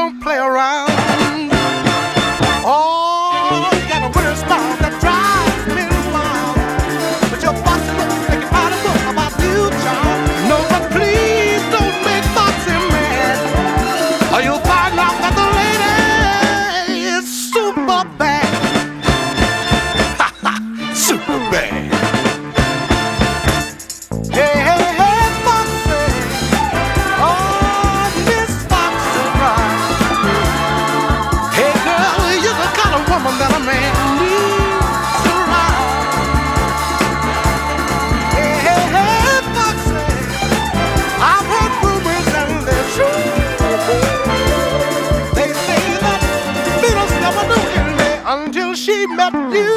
don't play around. Oh, you got a winter smile that drives me wild. But your box looks like a part of book about you, child. No, but please don't make Foxy mad, or you'll find out that the lady is super bad. Ha ha, super bad. Hey, hey, hey, Foxy. Oh, Miss Foxy Brown. Hey, girl, you're the kind of woman that a man needs around. Hey, hey, hey, Foxy. I've heard rumors and they're true. They say that Venus never knew Italy until she met you.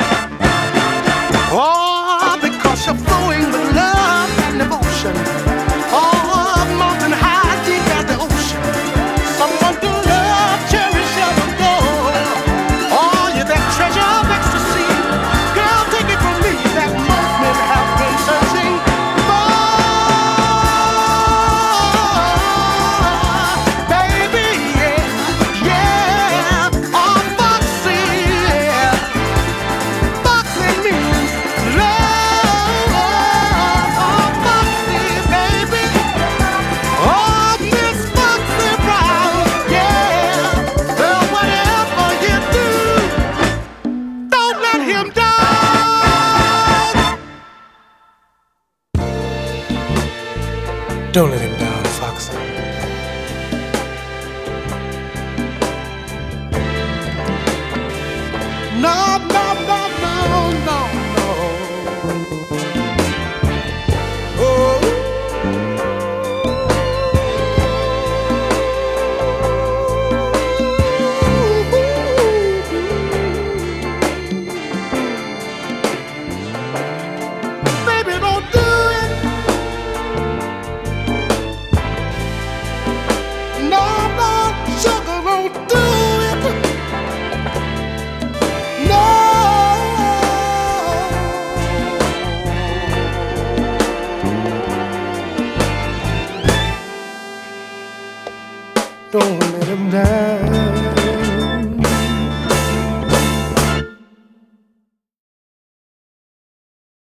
Oh, because you're flowing with love and devotion. Oh, mountain high, deep as the ocean. Someone to love, cherish, and adore. Oh, you're that treasure of ecstasy. Girl, take it from me that most men have been searching for. Baby, yeah, yeah. Oh, Foxy, yeah. Foxy means love. Oh, Foxy, baby. Oh, Miss Foxy Brown, yeah. Well, whatever you do, don't let him down. Don't let him down, Foxy. No, no, no, no, no, no. Oh. Baby, don't do it. No, no, sugar, don't do it. No. Don't